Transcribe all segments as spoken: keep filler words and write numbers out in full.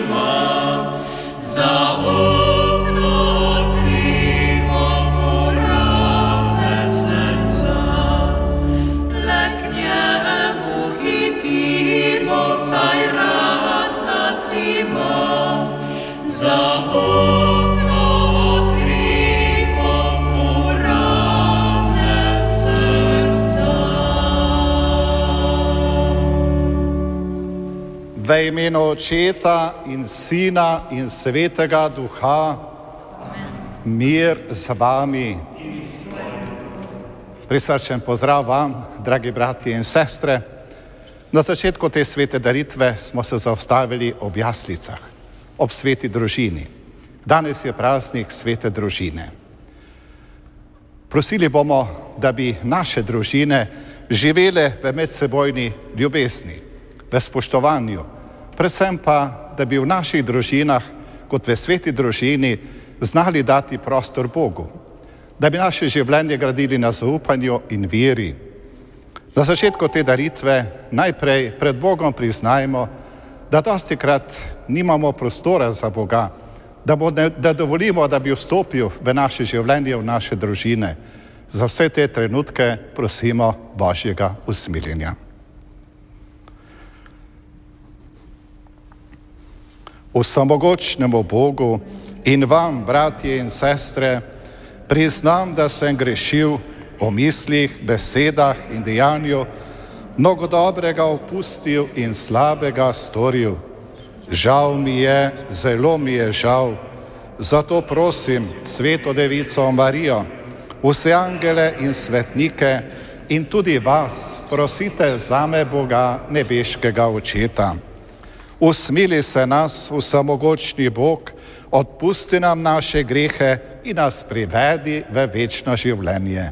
V imenu Očeta in Sina in Svetega Duha, amen. Mir z vami. Prisrčen pozdrav vam, dragi bratje in sestre. Na začetku te svete daritve smo se zaustavili ob jaslicah, ob sveti družini. Danes je praznik svete družine. Prosili bomo, da bi naše družine živele v medsebojni ljubezni, v spoštovanju, predvsem pa, da bi v naših družinah, kot v sveti družini, znali dati prostor Bogu, da bi naše življenje gradili na zaupanju in veri. Na začetku te daritve najprej pred Bogom priznajmo, da dostikrat nimamo prostora za Boga, da, bo ne, da dovolimo, da bi vstopil v naše življenje, v naše družine. Za vse te trenutke prosimo Božjega usmiljenja. Vsemogočnemu Bogu in vam, bratje in sestre, priznam, da sem grešil o mislih, besedah in dejanju, mnogo dobrega opustil in slabega storil. Žal mi je, zelo mi je žal, zato prosim Sveto Devico Marijo, vse angele in svetnike in tudi vas prosite zame Boga, nebeškega Očeta. Usmili se nas, vsemogočni Bog, odpusti nam naše grehe in nas privedi v večno življenje.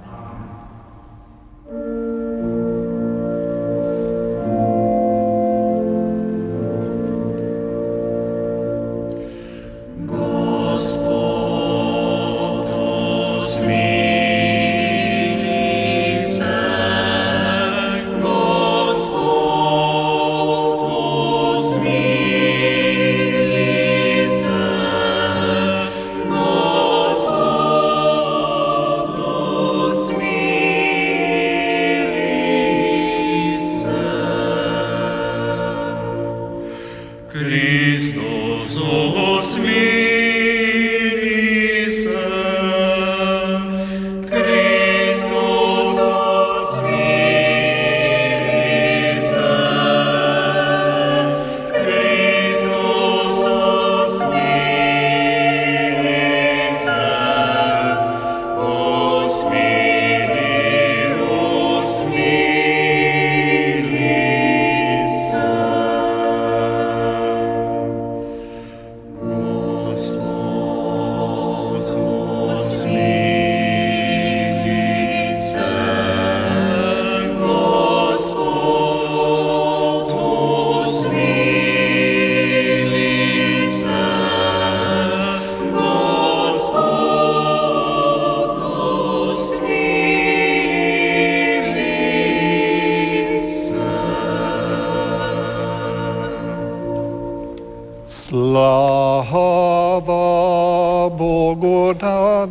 Slava Bogu na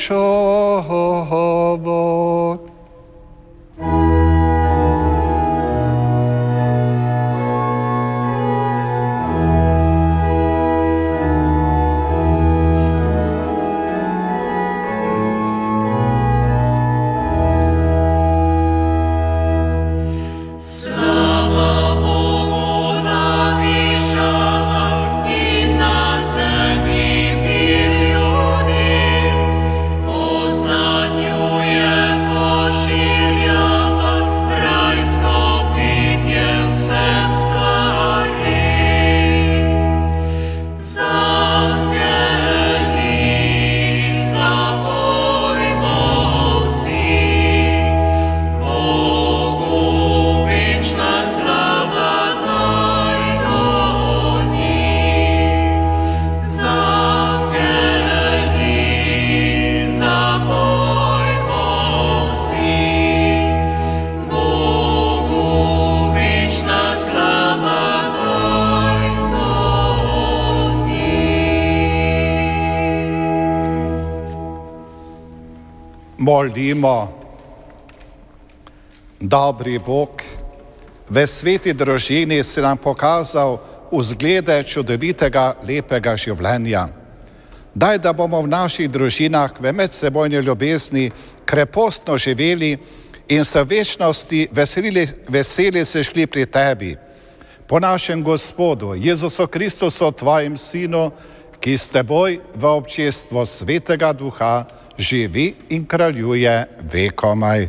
višavah. Oznanjujemo molimo. Dobri Bog, v sveti družini si nam pokazal vzglede čudovitega, lepega življenja. Daj, da bomo v naših družinah v medsebojni ljubezni krepostno živeli in se v večnosti veselili, veseli se šli pri tebi. Po našem Gospodu, Jezusu Kristusu, tvojim Sinu, ki s teboj v občestvu Svetega Duha živi in kraljuje vekomaj.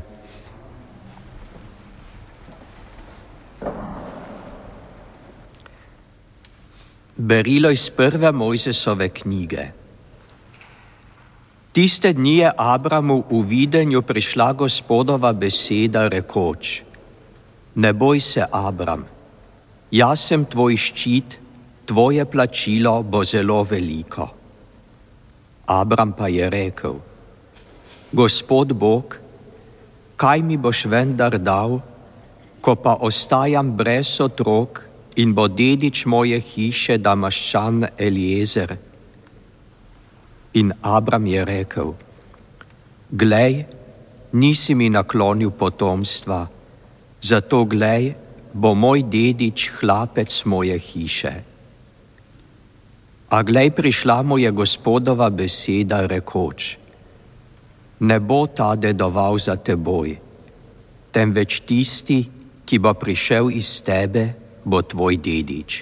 Berilo iz prve Mojzesove knjige. Tiste dni je Abramu v videnju prišla Gospodova beseda rekoč: Ne boj se, Abram, jaz sem tvoj ščit, tvoje plačilo bo zelo veliko. Abram pa je rekel: Gospod Bog, kaj mi boš vendar dal, ko pa ostajam brez otrok in bo dedič moje hiše Damaščan Eliezer? In Abram je rekel: Glej, nisi mi naklonil potomstva, zato glej, bo moj dedič hlapec moje hiše. A glej, prišla mu je Gospodova beseda rekoč: Ne bo ta dedoval za teboj, temveč tisti, ki bo prišel iz tebe, bo tvoj dedič.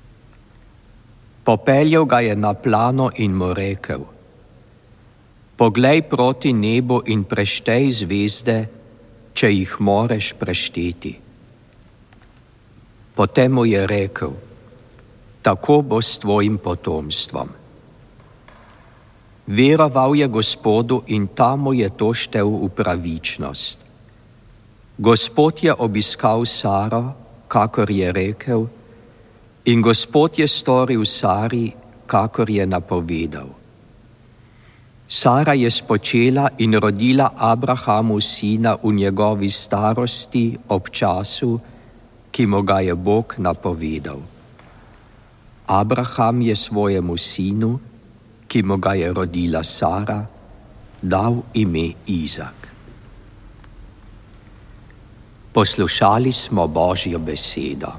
Popeljal ga je na plano in mu rekel: Poglej proti nebu in preštej zvezde, če jih moreš prešteti. Potem mu je rekel: Tako bo s tvojim potomstvom. Veroval je Gospodu in ta mu je to štel v pravičnost. Gospod je obiskal Saro, kakor je rekel, in Gospod je storil Sari, kakor je napovedal. Sara je spočela in rodila Abrahamu sina v njegovi starosti ob času, ki mu ga je Bog napovedal. Abraham je svojemu sinu, ki mu ga je rodila Sara, dal ime Izak. Poslušali smo Božjo besedo.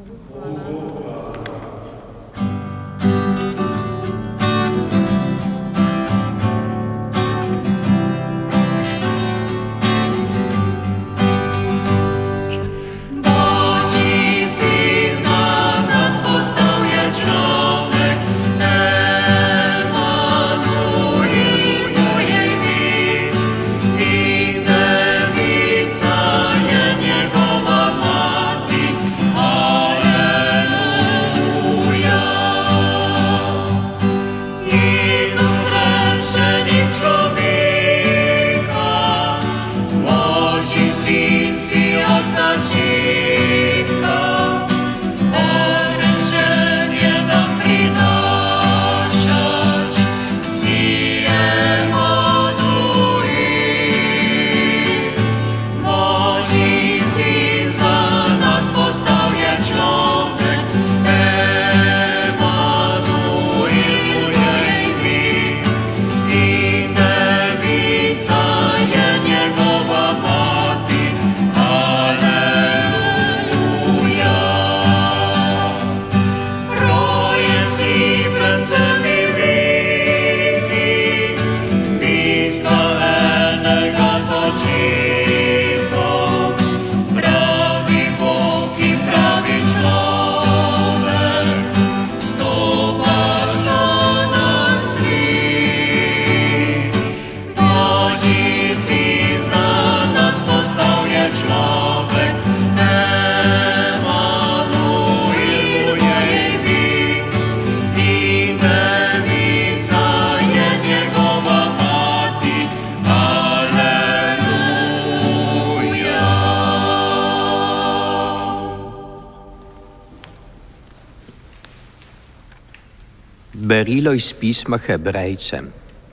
Berilo iz pisma Hebrejcem.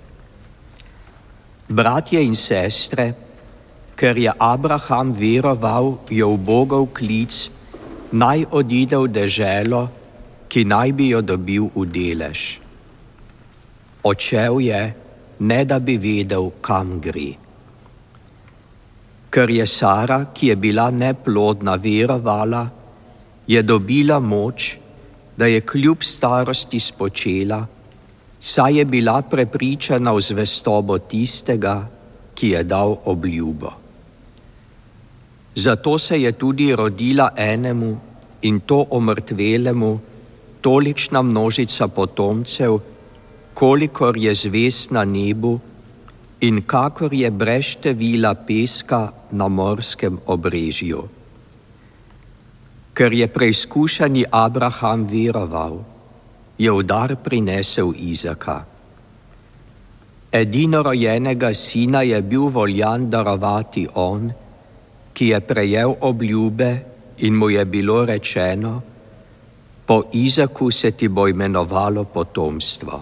Bratje in sestre, ker je Abraham veroval, je v Bogov klic, naj odide v deželo, ki naj bi jo dobil v delež. Odšel je, ne da bi vedel, kam gre. Ker je Sara, ki je bila neplodna, verovala, je dobila moč, da je kljub starosti spočela, saj je bila prepričana v zvestobo tistega, ki je dal obljubo. Zato se je tudi rodila enemu in to omrtvelemu tolikšna množica potomcev, kolikor je zvezd na nebu in kakor je brez števila peska na morskem obrežju. Ker je preizkušeni Abraham veroval, je v dar prinesel Izaka. Edinorojenega sina je bil voljan darovati on, ki je prejel obljube in mu je bilo rečeno: po Izaku se ti bo imenovalo potomstvo.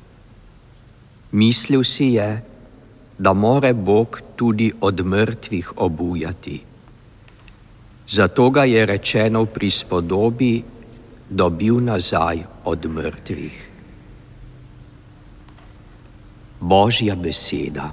Mislil si je, da more Bog tudi od mrtvih obujati. Zato ga je rečeno v prispodobi dobil nazaj od mrtvih. Božja beseda.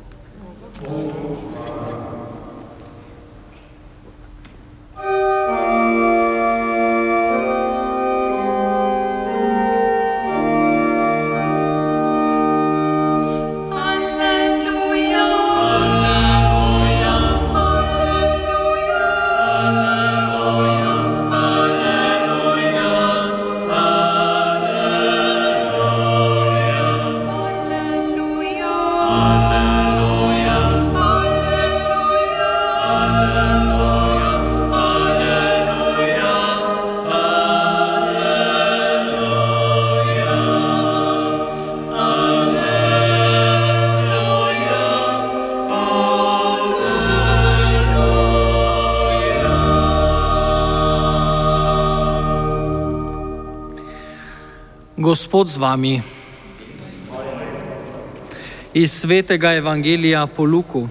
Gospod z vami. Iz svetega evangelija po Luku.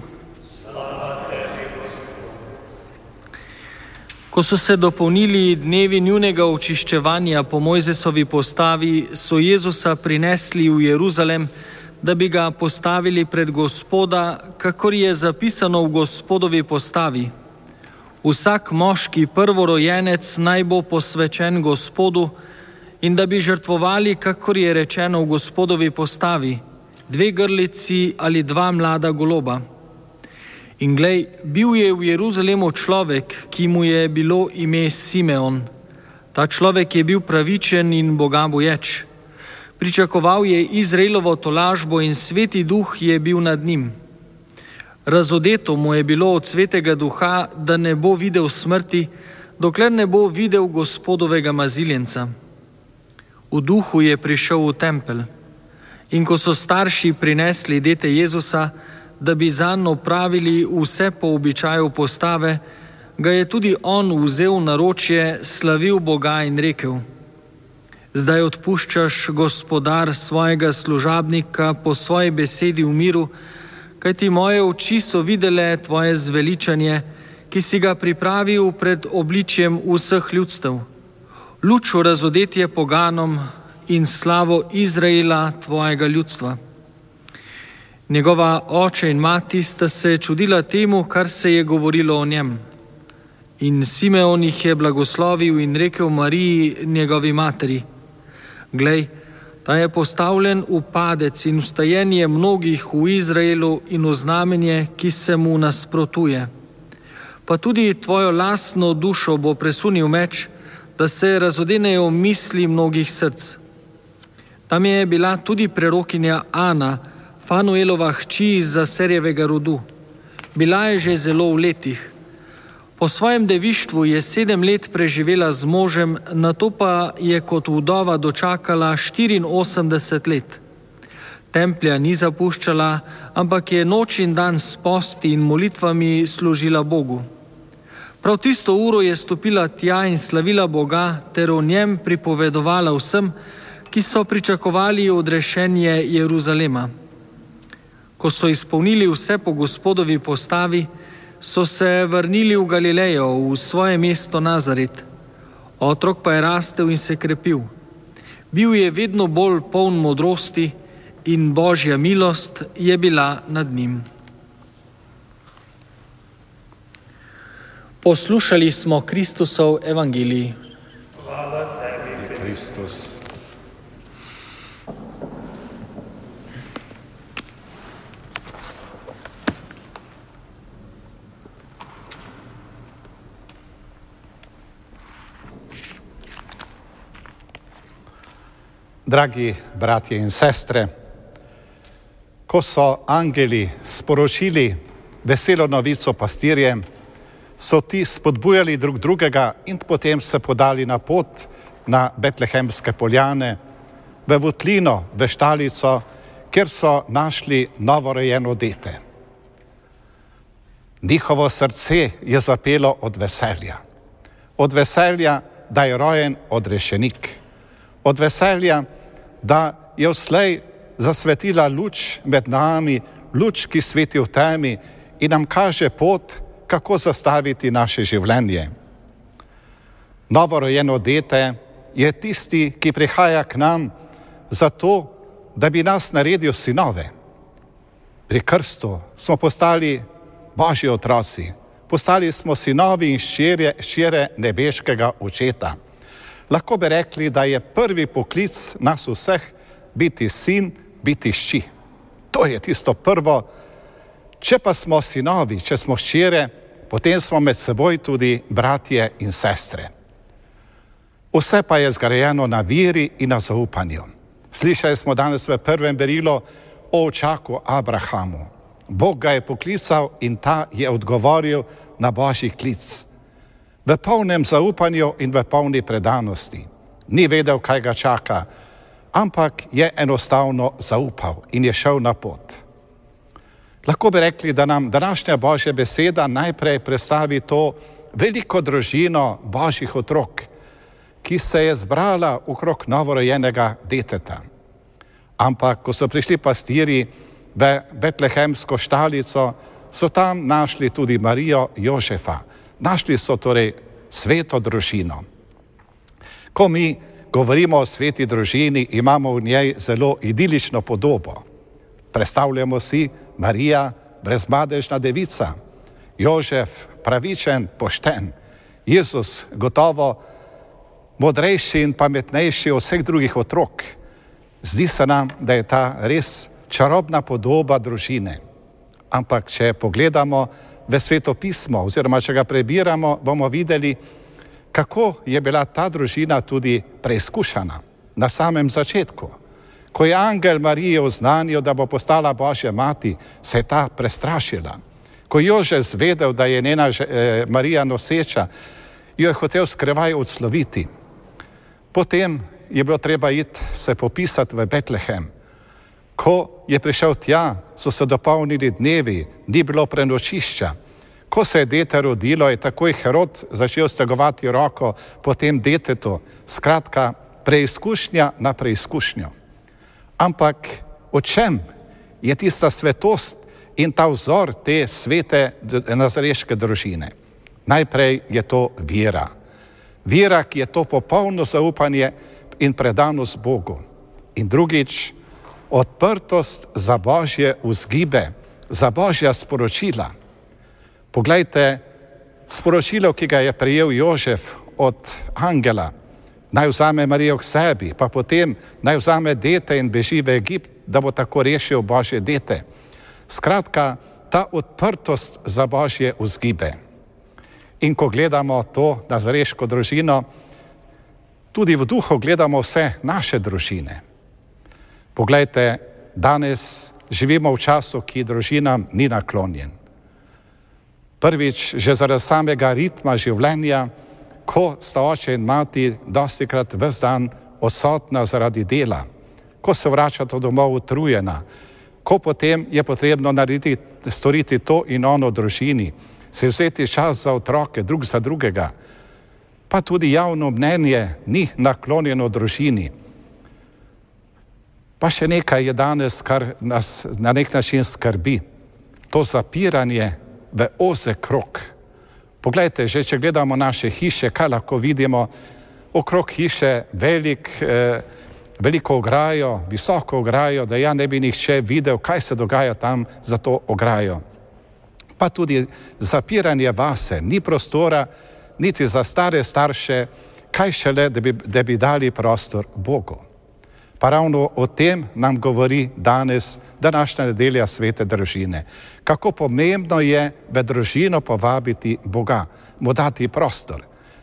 Ko so se dopolnili dnevi njunega očiščevanja po Mojzesovi postavi, so Jezusa prinesli v Jeruzalem, da bi ga postavili pred Gospoda, kakor je zapisano v Gospodovi postavi. Vsak moški prvorojenec naj bo posvečen Gospodu, in da bi žrtvovali, kakor je rečeno v Gospodovi postavi, dve grlici ali dva mlada goloba. In glej, bil je v Jeruzalemu človek, ki mu je bilo ime Simeon. Ta človek je bil pravičen in bogaboječ. Pričakoval je Izraelovo tolažbo in Sveti Duh je bil nad njim. Razodeto mu je bilo od Svetega Duha, da ne bo videl smrti, dokler ne bo videl Gospodovega maziljenca. V duhu je prišel v tempelj in ko so starši prinesli dete Jezusa, da bi zanj opravili vse po običaju postave, ga je tudi on vzel v naročje, slavil Boga in rekel: zdaj odpuščaš, Gospodar, svojega služabnika po svoji besedi v miru, kajti moje oči so videle tvoje zveličanje, ki si ga pripravil pred obličjem vseh ljudstev. Luč v razodetje poganom in slavo Izraela, tvojega ljudstva. Njegova oče in mati sta se čudila temu, kar se je govorilo o njem. In Simeon jih je blagoslovil in rekel Mariji, njegovi materi: glej, ta je postavljen v padec in vstajenje mnogih v Izraelu in v znamenje, ki se mu nasprotuje. Pa tudi tvojo lastno dušo bo presunil meč, da se razodenejo misli mnogih src. Tam je bila tudi prerokinja Ana, Fanuelova hči iz Aserjevega rodu. Bila je že zelo v letih. Po svojem devištvu je sedem let preživela z možem, nato pa je kot vdova dočakala štiriinosemdeset let. Templja ni zapuščala, ampak je noč in dan s posti in molitvami služila Bogu. Prav tisto uro je stopila tja in slavila Boga ter o njem pripovedovala vsem, ki so pričakovali odrešenje Jeruzalema. Ko so izpolnili vse po Gospodovi postavi, so se vrnili v Galilejo, v svoje mesto Nazaret. Otrok pa je rastel in se krepil. Bil je vedno bolj poln modrosti in Božja milost je bila nad njim. Poslušali smo Kristusov evangelij. Hvala tebi, Kristus. Dragi bratje in sestre, ko so angeli sporočili veselo novico pastirjem, so ti spodbujali drug drugega in potem se podali na pot na Betlehemske poljane, v votlino, v štalico, kjer so našli novorojeno dete. Njihovo srce je zapelo od veselja. Od veselja, da je rojen odrešenik. Od veselja, da je vslej zasvetila luč med nami, luč, ki sveti v temi in nam kaže pot, kako zastaviti naše življenje. Novorojeno dete je tisti, ki prihaja k nam zato, da bi nas naredil sinove. Pri krstu smo postali Božji otroci, postali smo sinovi in ščere nebeškega očeta. Lahko bi rekli, da je prvi poklic nas vseh biti sin, biti hči. To je tisto prvo. Če pa smo sinovi, če smo hčere, potem smo med seboj tudi bratje in sestre. Vse pa je zgrajeno na veri in na zaupanju. Slišali smo danes v prvem berilu o očaku Abrahamu. Bog ga je poklical in ta je odgovoril na Božji klic. V polnem zaupanju in v polni predanosti. Ni vedel, kaj ga čaka, ampak je enostavno zaupal in je šel na pot. Lahko bi rekli, da nam današnja Božja beseda najprej predstavi to veliko družino Božjih otrok, ki se je zbrala okrog novorojenega deteta. Ampak, ko so prišli pastirji v Betlehemsko štalico, so tam našli tudi Marijo Jožefa. Našli so torej sveto družino. Ko mi govorimo o sveti družini, imamo v njej zelo idilično podobo. Predstavljamo si Marija, brezmadežna devica, Jožef, pravičen, pošten, Jezus, gotovo modrejši in pametnejši od vseh drugih otrok. Zdi se nam, da je ta res čarobna podoba družine. Ampak, če pogledamo v Sveto pismo, oziroma če ga prebiramo, bomo videli, kako je bila ta družina tudi preizkušana na samem začetku. Ko je angel Mariji oznanil, da bo postala Božja mati, se je ta prestrašila. Ko je Jožef zvedel, da je njena eh, Marija noseča, jo je hotel skrivaj odsloviti. Potem je bilo treba iti se popisati v Betlehem. Ko je prišel tja, so se dopolnili dnevi, ni bilo prenočišča. Ko se je dete rodilo, je takoj Herod začel stegovati roko po tem detetu. Skratka, preizkušnja na preizkušnjo. Ampak o čem je tista svetost in ta vzor te svete nazareške družine? Najprej je to vera. Vera, ki je to popolno zaupanje in predanost Bogu. In drugič, odprtost za Božje vzgibe, za Božja sporočila. Poglejte, sporočilo, ki ga je prejel Jožef od angela, naj vzame Marijo k sebi, pa potem naj vzame dete in beži v Egipt, da bo tako rešil Božje dete. Skratka, ta odprtost za Božje vzgibe. In ko gledamo to nazareško družino, tudi v duhu gledamo vse naše družine. Poglejte, danes živimo v času, ki družinam ni naklonjen. Prvič, že zaradi samega ritma življenja, ko sta oče in mati dostikrat ves dan odsotna zaradi dela, ko se vračata domov utrujena, ko potem je potrebno narediti, storiti to in ono v družini, se vzeti čas za otroke, drug za drugega, pa tudi javno mnenje ni naklonjeno družini. Pa še nekaj je danes, kar nas na nek način skrbi. To zapiranje v ozek krog. Poglejte, že če gledamo naše hiše, kaj lahko vidimo? Okrog hiše velik, eh, veliko ograjo, visoko ograjo, da ja ne bi nihče videl, kaj se dogaja tam za to ograjo. pa tudi zapiranje vase, ni prostora niti za stare starše, kaj šele, da bi, da bi dali prostor Bogu. Pa ravno o tem nam govori danes današnja nedelja svete družine. Kako pomembno je v družino povabiti Boga, mu dati prostor.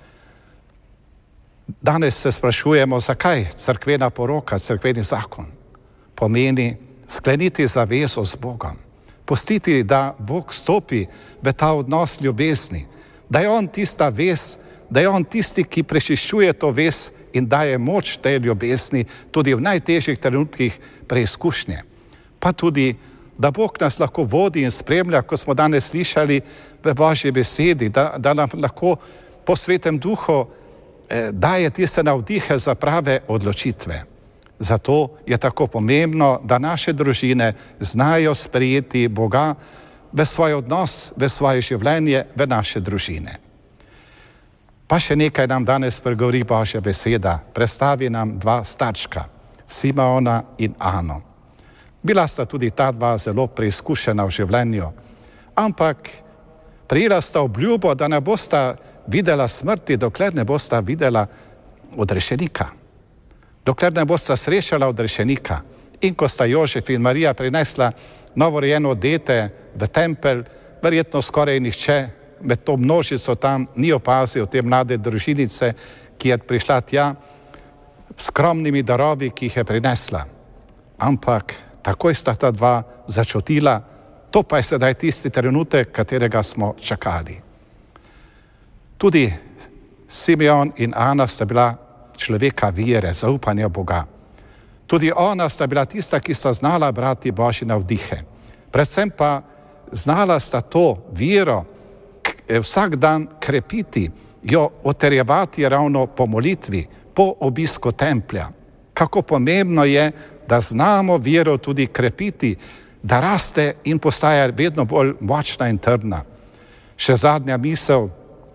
Danes se sprašujemo, zakaj cerkvena poroka, cerkveni zakon pomeni skleniti zavezo z Bogom, pustiti, da Bog stopi v ta odnos ljubezni, da je on tista vez, da je on tisti, ki prečiščuje to vez in daje moč tej ljubezni tudi v najtežjih trenutkih preizkušnje. Pa tudi, da Bog nas lahko vodi in spremlja, ko smo danes slišali v Božji besedi, da, da nam lahko po Svetem Duhu eh, daje tiste navdihe za prave odločitve. Zato je tako pomembno, da naše družine znajo sprejeti Boga v svoj odnos, v svoje življenje, v naše družine. Pa še nekaj nam danes pregovori Božja beseda. Predstavi nam dva starčka, Simeona in Ano. Bila sta tudi ta dva zelo preizkušena v življenju, ampak prejela sta obljubo, da ne bosta videla smrti, dokler ne bosta videla odrešenika. Dokler ne bosta srečala odrešenika. In ko sta Jožef in Marija prinesla novorojeno dete v tempelj, verjetno skoraj nihče med to množico tam ni opazil te mlade družinice, ki je prišla tja s skromnimi darovi, ki jih je prinesla. Ampak takoj sta ta dva začutila, to pa je sedaj tisti trenutek, katerega smo čakali. Tudi Simeon in Ana sta bila človeka vere, zaupanja Boga. Tudi ona sta bila tista, ki sta znala brati Božje navdihe. Predvsem pa znala sta to vero vsak dan krepiti, jo utrjevati ravno po molitvi, po obisku templja. Kako pomembno je, da znamo vero tudi krepiti, da raste in postaja vedno bolj močna in trdna. Še zadnja misel.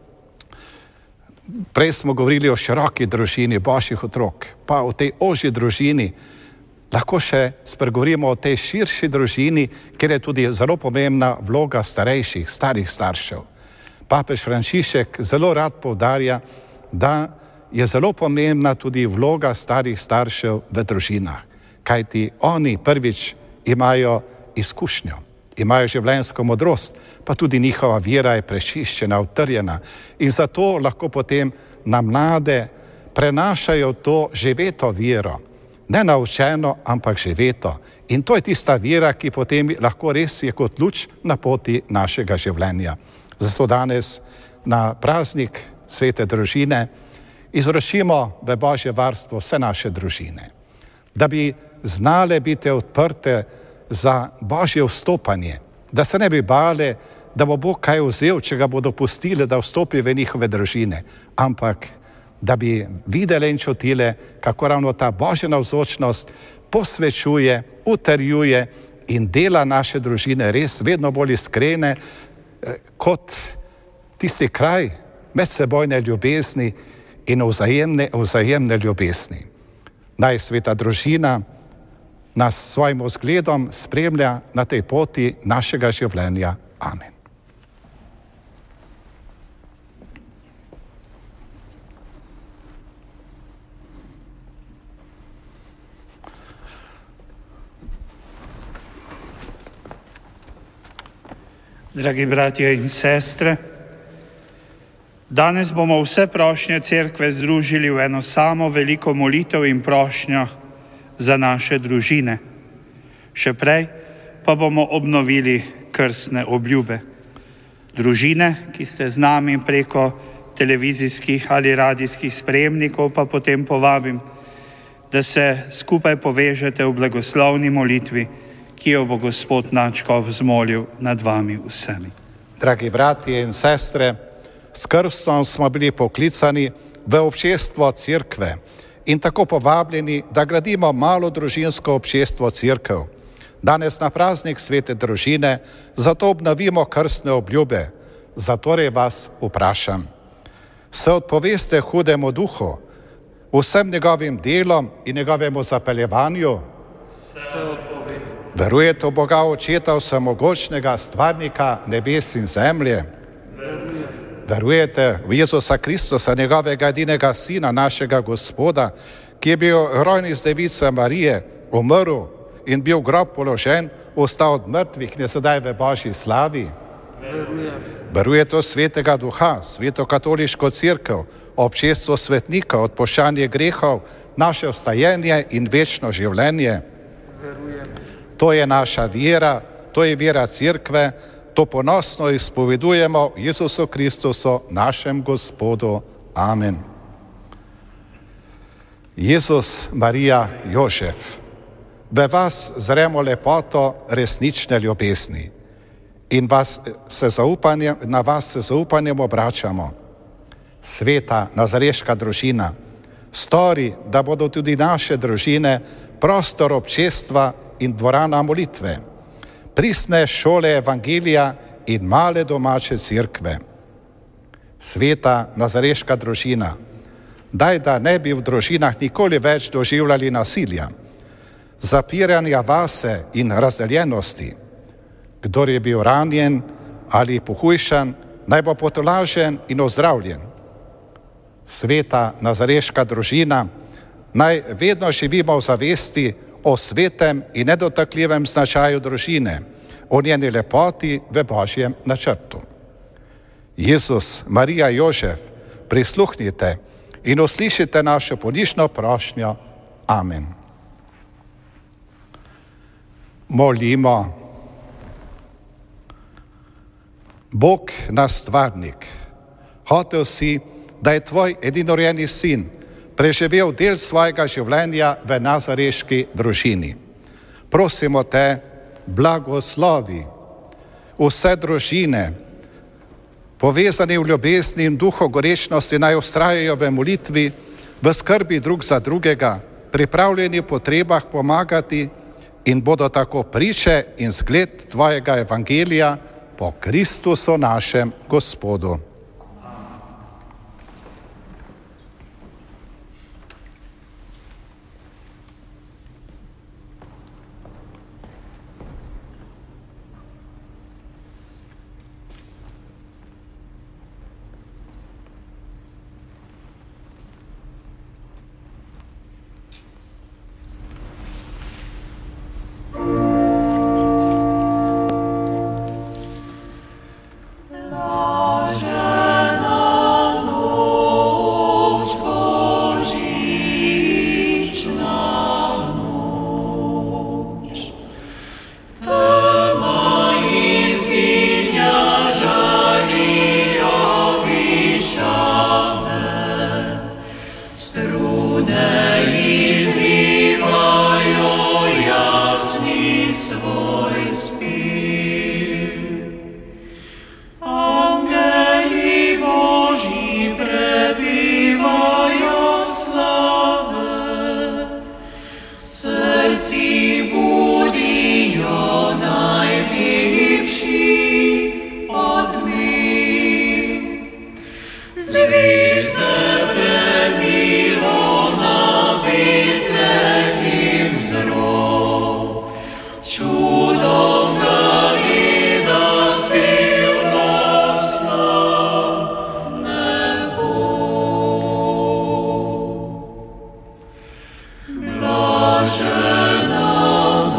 Prej smo govorili o široki družini Božjih otrok, pa o tej ožji družini. Lahko še spregovorimo o tej širši družini, kjer je tudi zelo pomembna vloga starejših, starih staršev. Papež Frančišek zelo rad poudarja, da je zelo pomembna tudi vloga starih staršev v družinah, kajti oni prvič imajo izkušnjo, imajo življenjsko modrost, pa tudi njihova vera je prečiščena, utrjena in zato lahko potem na mlade prenašajo to živeto vero, ne naučeno, ampak živeto. In to je tista vera, ki potem lahko res je kot luč na poti našega življenja. Zato danes na praznik svete družine izročimo v Božje varstvo vse naše družine, da bi znale biti odprte za Božje vstopanje, da se ne bi bale, da bo Bog kaj vzel, če ga bodo pustili, da vstopi v njihove družine, ampak da bi videle in čutile, kako ravno ta Božja navzočnost posvečuje, utrjuje in dela naše družine res vedno bolj iskrene, kot tisti kraj medsebojne ljubezni in vzajemne, vzajemne ljubezni. Naj sveta družina nas s svojim vzgledom spremlja na tej poti našega življenja. Amen. Dragi bratje in sestre, danes bomo vse prošnje cerkve združili v eno samo veliko molitev in prošnjo za naše družine. Še prej pa bomo obnovili krstne obljube. Družine, ki ste z nami preko televizijskih ali radijskih sprejemnikov, pa potem povabim, da se skupaj povežete v blagoslovni molitvi, ki jo bo Gospod Nadškof zmolil nad vami vsemi. Dragi bratje in sestre, s krstom smo bili poklicani v občestvo cerkve in tako povabljeni, da gradimo malo družinsko občestvo cerkev. Danes na praznik svete družine zato obnovimo krstne obljube. Zatorej vas vprašam, se odpoveste hudemu duhu, vsem njegovim delom in njegovemu zapeljevanju? Verujete v Boga Očeta Vsemogočnega, stvarnika nebes in zemlje? Verujete v Jezusa Kristusa, njegovega edinega Sina, našega Gospoda, ki je bil rojen iz device Marije, umrl in bil v grob položen, vstal od mrtvih in je sedaj v Božji slavi? Verujete v Svetega Duha, Sveto katoliško cerkev, občestvo svetnika, odpuščanje grehov, naše vstajenje in večno življenje? To je naša vera, to je vera cerkve, to ponosno izpovedujemo Jezusu Kristusu, našem Gospodu. Amen. Jezus, Marija, Jožef, v vas zremo lepoto resnične ljubezni in vas se zaupanjem, na vas se zaupanjem obračamo. Sveta nazareška družina, stori, da bodo tudi naše družine prostor občestva in dvorana molitve, pristne šole evangelija in male domače cerkve. Sveta nazareška družina, daj, da ne bi v družinah nikoli več doživljali nasilja, zapiranja vase in razdeljenosti. Kdor je bil ranjen ali pohujšan, naj bo potolažen in ozdravljen. Sveta nazareška družina, naj vedno živimo v zavesti o svetem in nedotakljivem značaju družine, o njeni lepoti v Božjem načrtu. Jezus, Marija, Jožef, prisluhnite in uslišite našo ponižno prošnjo. Amen. Molimo. Bog, naš stvarnik, hotel si, da je tvoj edinorjeni sin preživel del svojega življenja v nazareški družini. Prosimo te, blagoslovi vse družine, povezani v ljubezni in duhu gorečnosti, naj vztrajajo v molitvi, v skrbi drug za drugega, pripravljeni v potrebah pomagati in bodo tako priče in zgled tvojega evangelija po Kristusu našem Gospodu. Blažena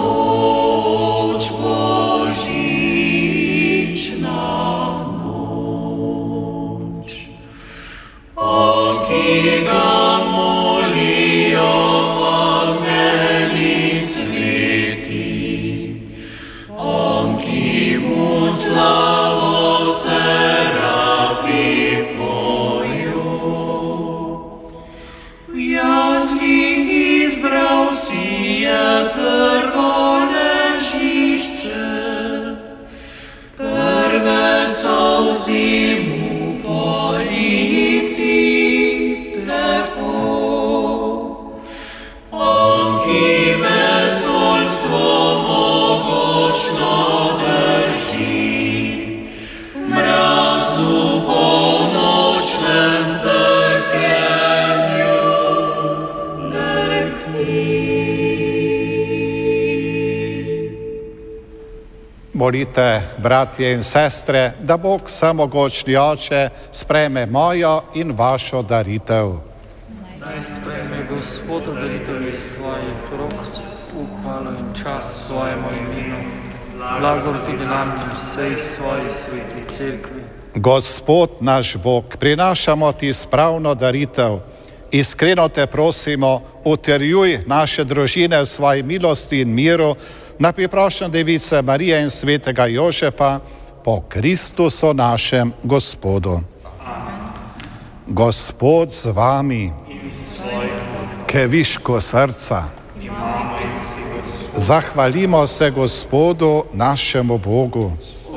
molite, bratje in sestre, da Bog Vsemogočni Oče sprejme mojo in vašo daritev. Naj sprejme Gospod daritev iz svojih rok, v hvalo in čas svojemu imenu, blagor tudi nam in vsej svoji sveti cerkvi. Gospod naš Bog, prinašamo ti spravno daritev. Iskreno te prosimo, utrjuj naše družine v svoji milosti in miru, na priprošnjo Device Marije in svetega Jožefa, po Kristusu našem Gospodu. Amen. Gospod z vami, ke viško srca. Zahvalimo se Gospodu našemu Bogu.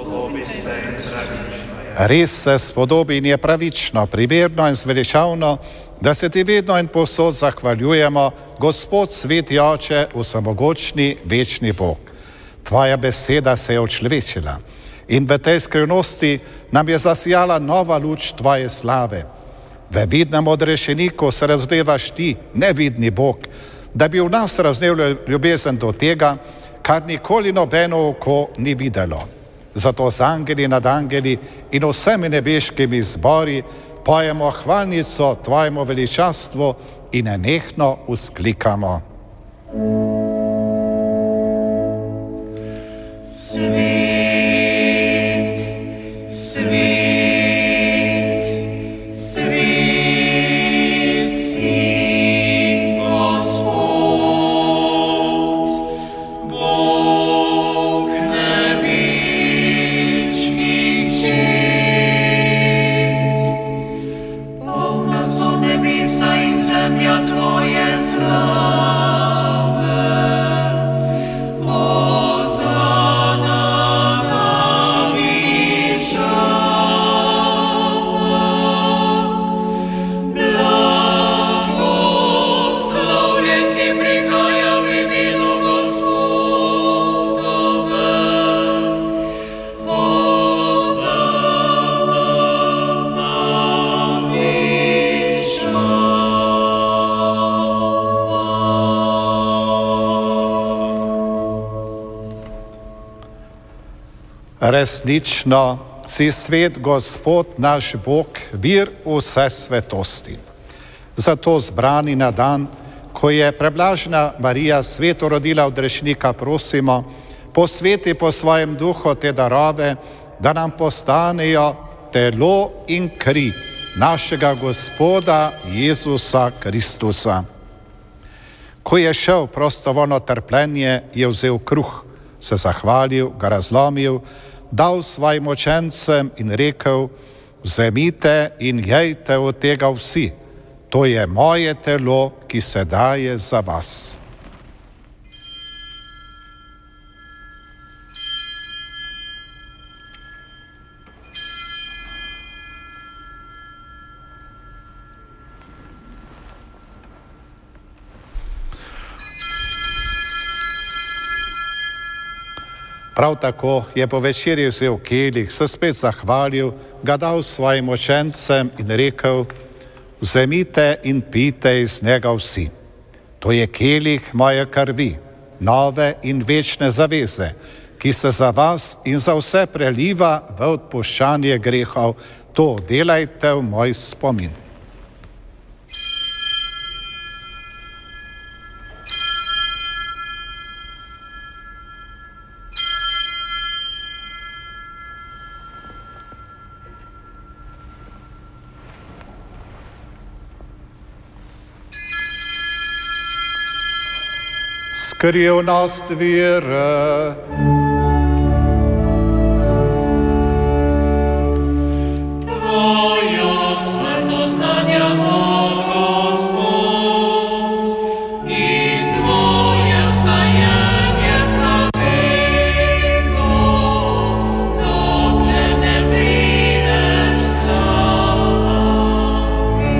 Res se spodobi in je pravično, primerno in zveličavno, da se ti vedno in povsod zahvaljujemo, Gospod sveti Oče, vsemogočni, večni Bog. Tvoja beseda se je očlovečila in v tej skrivnosti nam je zasijala nova luč tvoje slave. V vidnem odrešeniku se razdevaš ti, nevidni Bog, da bi v nas raznev ljubezen do tega, kar nikoli nobeno oko ni videlo. Zato z angeli nad angeli in vsemi nebeškimi zbori pojemo hvalnico tvojemu veličastvu in nenehno vzklikamo. Svet, svet, svet si Gospod, Bog nebeških čet. Polna so nebesa in zemlja tvoje slave. Resnično si svet Gospod naš Bog, vir vse svetosti. Zato zbrani na dan, ko je preblažena Marija sveto rodila odrešenika, prosimo, posveti po svojem duhu te darove, da nam postanejo telo in kri našega Gospoda Jezusa Kristusa. Ko je šel prostovoljno trpljenje, je vzel kruh, se zahvalil, ga razlomil, dal svojim učencem in rekel: vzemite in jejte od tega vsi, to je moje telo, ki se daje za vas. Prav tako je po večerji vzel kelih, se spet zahvalil, ga dal svojim učencem in rekel: vzemite in pijte iz njega vsi. To je kelih moje krvi, nove in večne zaveze, ki se za vas in za vse preliva v odpuščanje grehov. To delajte v moj spomin. Skrivnost vere. Tvojo smrtno znanjamo, Gospod, in Tvoje vstajenje slavimo, dokler ne prideš sami.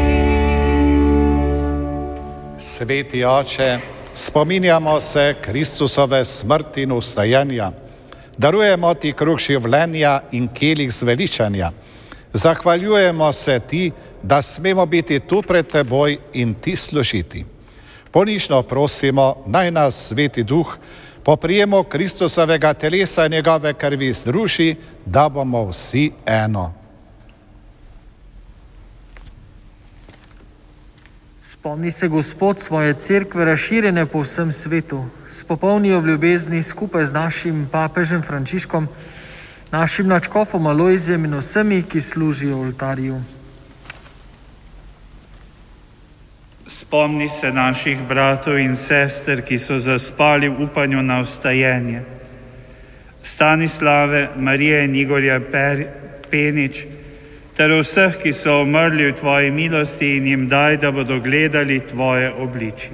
Sveti Oče, spominjamo se Kristusove smrti in vstajenja, darujemo ti kruh življenja in kelih zveličanja. Zahvaljujemo se ti, da smemo biti tu pred teboj in ti služiti. Ponižno prosimo, naj nas Sveti Duh po prijemu Kristusovega telesa in njegove krvi združi, da bomo vsi eno. Spomni se Gospod svoje cerkve razširjene po vsem svetu, spopolni jo v ljubezni skupaj z našim papežem Frančiškom, našim nadškofom Alojzijem in vsemi, ki služijo v oltarju. Spomni se naših bratov in sester, ki so zaspali v upanju na vstajenje. Stanislave, Marije in Igorja Penič, ter vseh, ki so umrli v Tvoji milosti, in jim daj, da bodo gledali Tvoje obličje.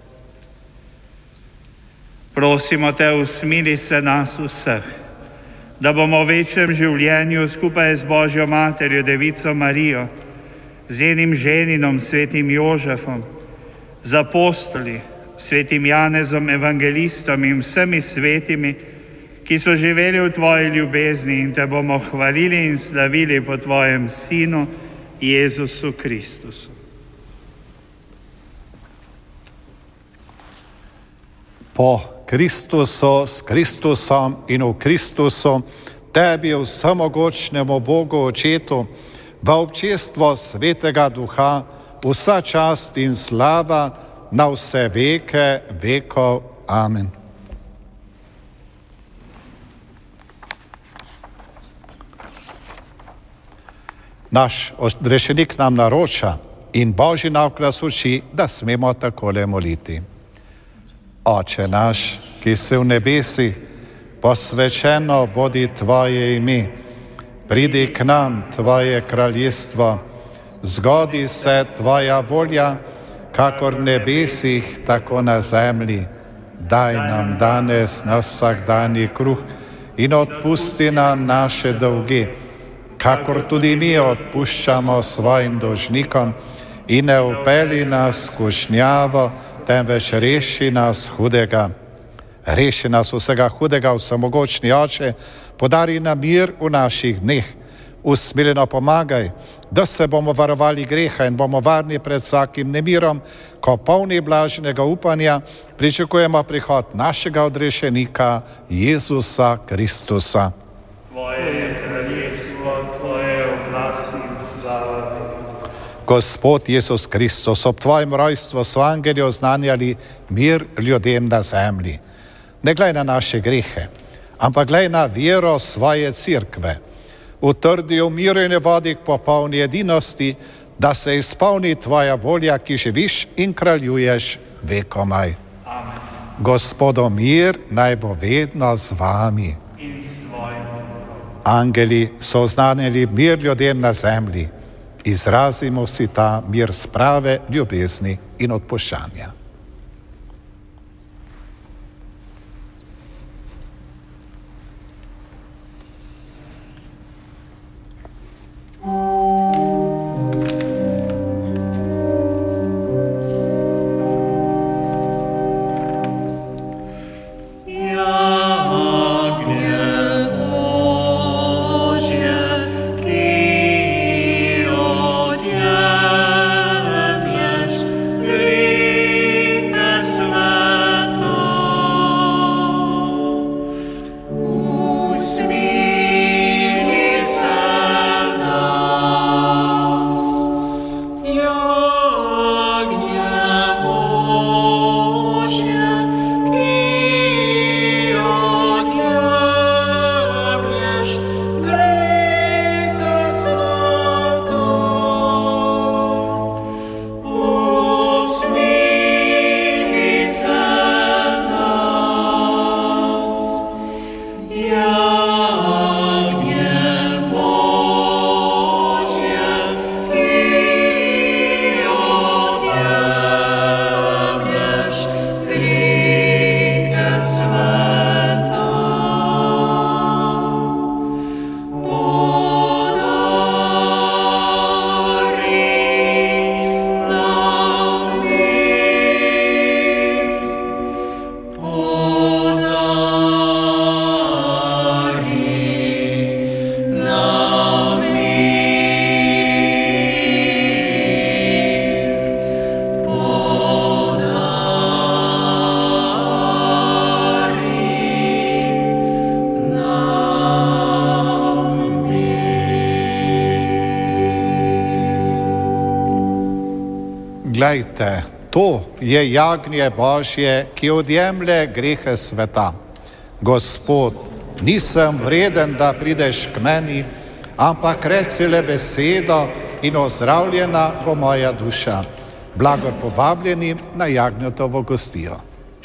Prosimo Te, usmili se nas vseh, da bomo v večnem življenju skupaj z Božjo Materjo, Devico Marijo, z njenim ženinom, svetim Jožefom, z apostoli, svetim Janezom, evangelistom in vsemi svetimi, ki so živeli v Tvoji ljubezni, in Te bomo hvalili in slavili po Tvojem Sinu, Jezusu Kristusu. Po Kristusu, s Kristusom in v Kristusu, Tebi, vsemogočnemu Bogu Očetu, v občestvo Svetega Duha, vsa čast in slava na vse veke vekov. Amen. Naš odrešenik nam naroča in Božji nauk nas uči, da smemo takole moliti. Oče naš, ki si v nebesih, posvečeno bodi Tvoje ime, pridi k nam Tvoje kraljestvo, zgodi se Tvoja volja, kakor v nebesih, tako na zemlji. Daj nam danes naš vsakdanji kruh in odpusti nam naše dolge, kakor tudi mi odpuščamo svojim dolžnikom, in ne vpelji nas v skušnjavo, temveč reši nas hudega. Reši nas vsega hudega, vsemogočni Oče, podari nam mir v naših dneh. Usmiljeno pomagaj, da se bomo varovali greha in bomo varni pred vsakim nemirom, ko polni blaženega upanja pričakujemo prihod našega odrešenika Jezusa Kristusa. Tvoje je kraljestvo, Tvoje je oblast in slava. Gospod Jezus Kristus, ob Tvojem rojstvu so angeli oznanjali mir ljudem na zemlji. Ne glej na naše grehe, ampak glej na vero svoje cerkve. Utrdi v miru in vodi k popolni edinosti, da se izpolni Tvoja volja, ki živiš in kraljuješ vekomaj. Amen. Gospodo, mir naj bo vedno z vami. In s Tvojim. Angeli so oznanjali mir ljudem na zemlji. Izrazimo si ta mir sprave, ljubezni in odpuščanja. Gri Glejte, to je jagnje Božje, ki odjemlje grehe sveta. Gospod, nisem vreden, da prideš k meni, ampak reci le besedo in ozdravljena bo moja duša. Blagor povabljeni na jagnjetovo gostijo.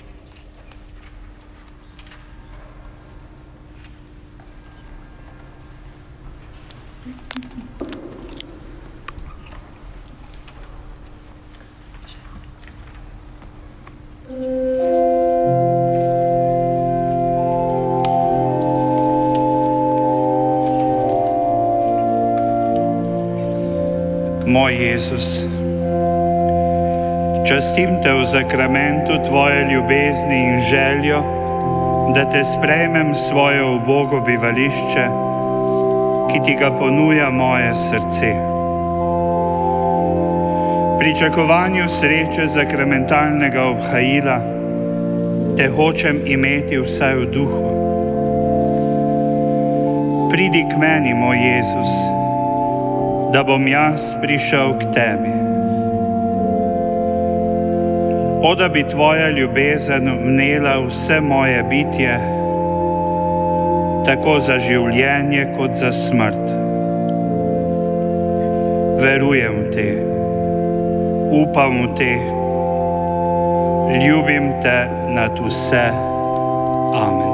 Moj Jezus, častim te v zakramentu tvoje ljubezni in željo, da te sprejmem svoje ubogo bivališče, ki ti ga ponuja moje srce. V pričakovanju sreče zakramentalnega obhajila te hočem imeti vsaj v duhu. Pridi k meni, moj Jezus, da bom jaz prišel k tebi. O, da bi tvoja ljubezen vnela vse moje bitje, tako za življenje kot za smrt. Verujem v te, upam v te, ljubim te nad vse. Amen.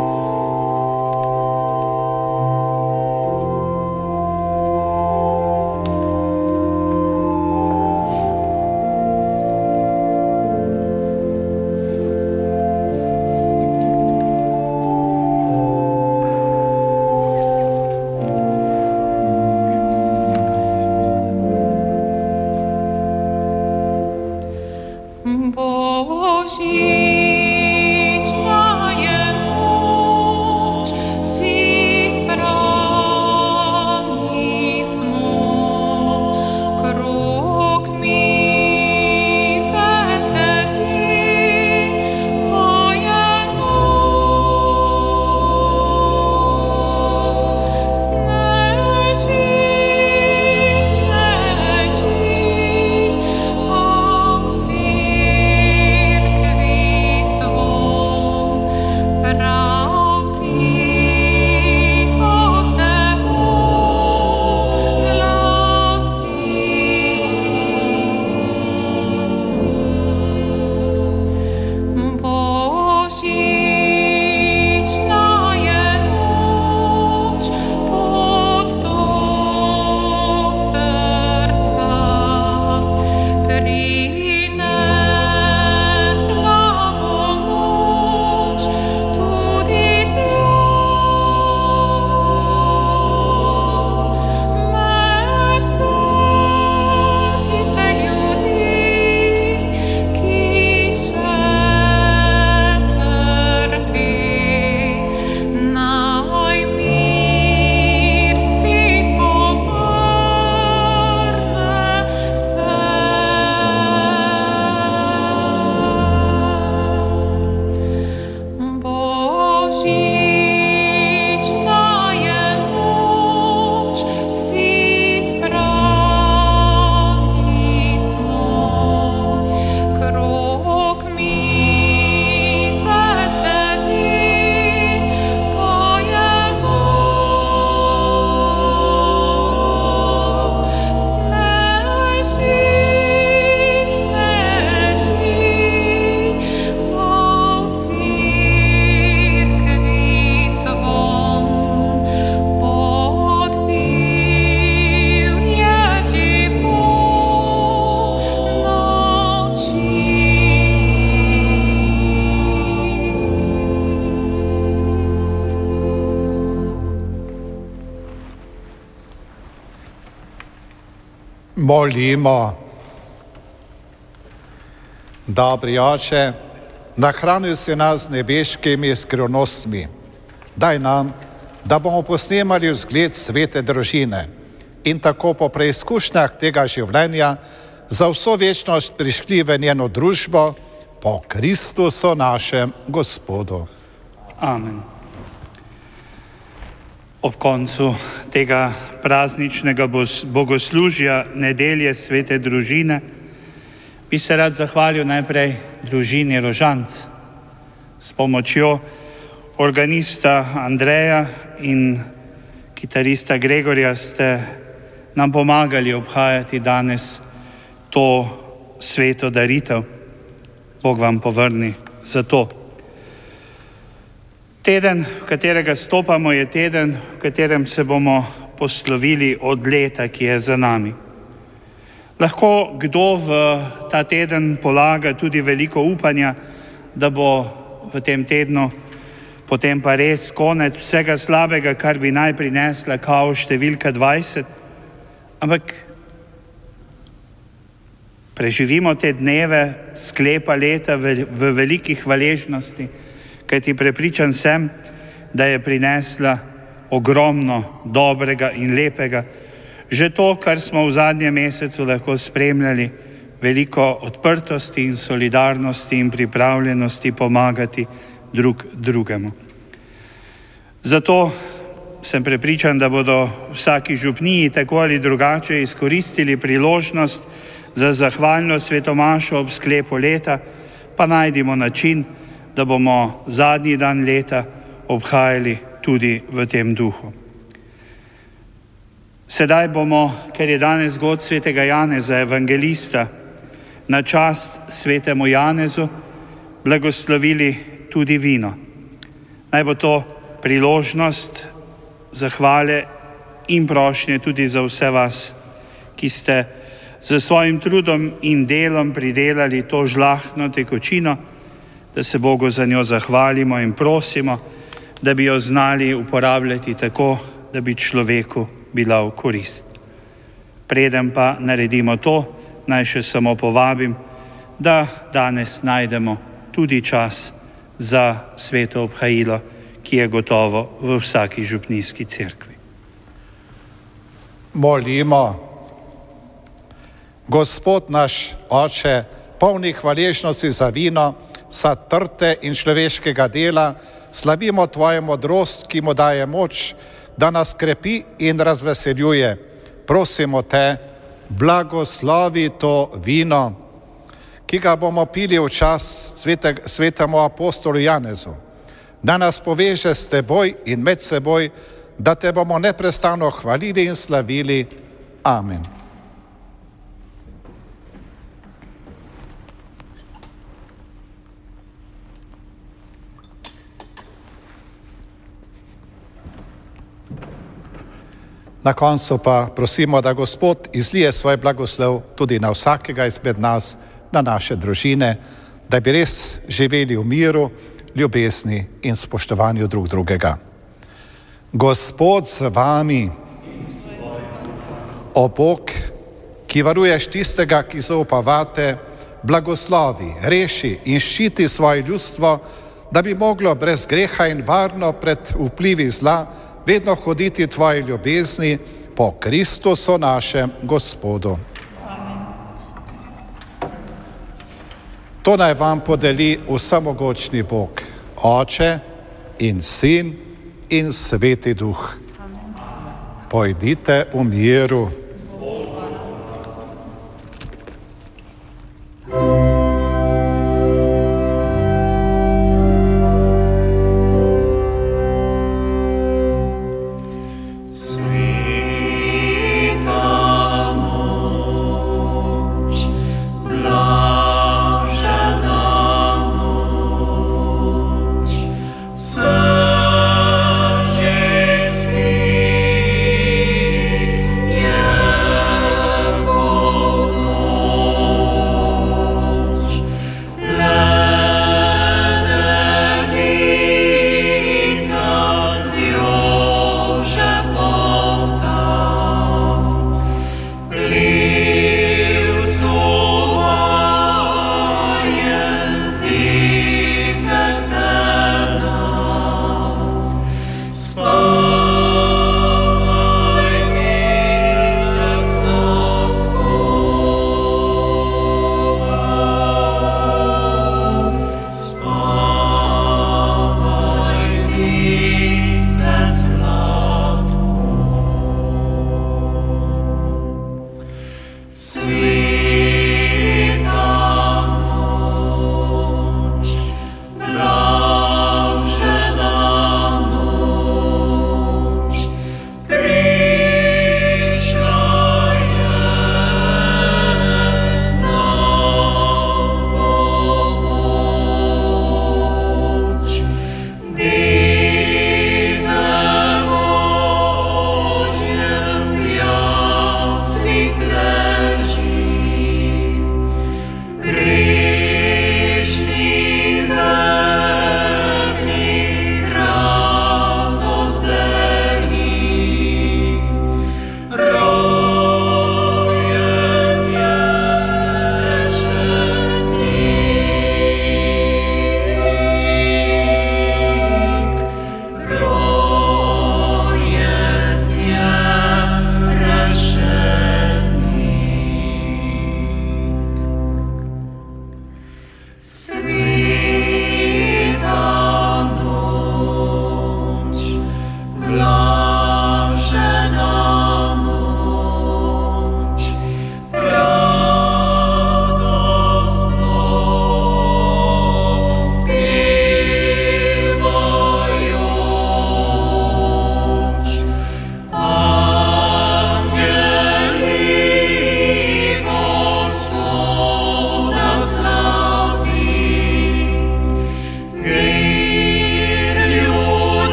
Molimo. Dobri Oče, nahranil si nas z nebeškimi skrivnostmi. Daj nam, da bomo posnemali vzgled svete družine in tako po preizkušnjah tega življenja za vso večnost prišli v njeno družbo po Kristusu našem Gospodu. Amen. Ob koncu tega prazničnega bogoslužja nedelje svete družine Bi se rad zahvalil najprej družini Rožanc. S pomočjo organista Andreja in kitarista Gregorja ste nam pomagali obhajati danes to sveto daritev. Bog vam povrni za to. Teden, v katerega stopamo, je teden, v katerem se bomo poslovili od leta, ki je za nami. Lahko kdo v ta teden polaga tudi veliko upanja, da bo v tem tednu potem pa res konec vsega slabega, kar bi naj prinesla kao številka dvajset. Ampak preživimo te dneve sklepa leta v, v veliki hvaležnosti, kajti prepričan sem, da je prinesla ogromno dobrega in lepega. Že to, kar smo v zadnjem mesecu lahko spremljali, veliko odprtosti in solidarnosti in pripravljenosti pomagati drug drugemu. Zato sem prepričan, da bodo vsaki župniji tako ali drugače izkoristili priložnost za zahvalno svetomašo ob sklepu leta, pa najdimo način, da bomo zadnji dan leta obhajali tudi v tem duhu. Sedaj bomo, ker je danes god svetega Janeza, evangelista, na čast svetemu Janezu blagoslovili tudi vino. Naj bo to priložnost zahvale in prošnje tudi za vse vas, ki ste z svojim trudom in delom pridelali to žlahtno tekočino, da se Bogu za njo zahvalimo in prosimo, da bi jo znali uporabljati tako, da bi človeku bila v korist. Preden pa naredimo to, naj še samo povabim, da danes najdemo tudi čas za sveto obhajilo, ki je gotovo v vsaki župnijski cerkvi. Molimo. Gospod naš Oče, polni hvaležnosti za vino, za trte in človeškega dela, slavimo Tvojo modrost, ki mu daje moč, da nas krepi in razveseljuje. Prosimo Te, blagoslovi to vino, ki ga bomo pili v čas sveteg, svetemu apostolu Janezu. Da nas poveže s Teboj in med seboj, da Te bomo neprestano hvalili in slavili. Amen. Na koncu pa prosimo, da Gospod izlije svoj blagoslov tudi na vsakega izmed nas, na naše družine, da bi res živeli v miru, ljubezni in spoštovanju drug drugega. Gospod z vami, o Bog, ki varuješ tistega, ki zaupa vate, blagoslovi, reši in ščiti svoje ljudstvo, da bi moglo brez greha in varno pred vplivi zla vedno hoditi Tvoji ljubezni po Kristusu našem Gospodu. To naj vam podeli vsemogočni Bog, Oče in Sin in Sveti Duh. Pojdite v miru. Yeah.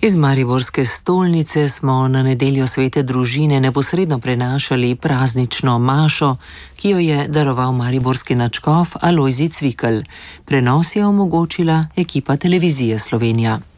Iz mariborske stolnice smo na nedeljo svete družine neposredno prenašali praznično mašo, ki jo je daroval mariborski nadškof Alojzij Cvikl. Prenos je omogočila ekipa Televizije Slovenija.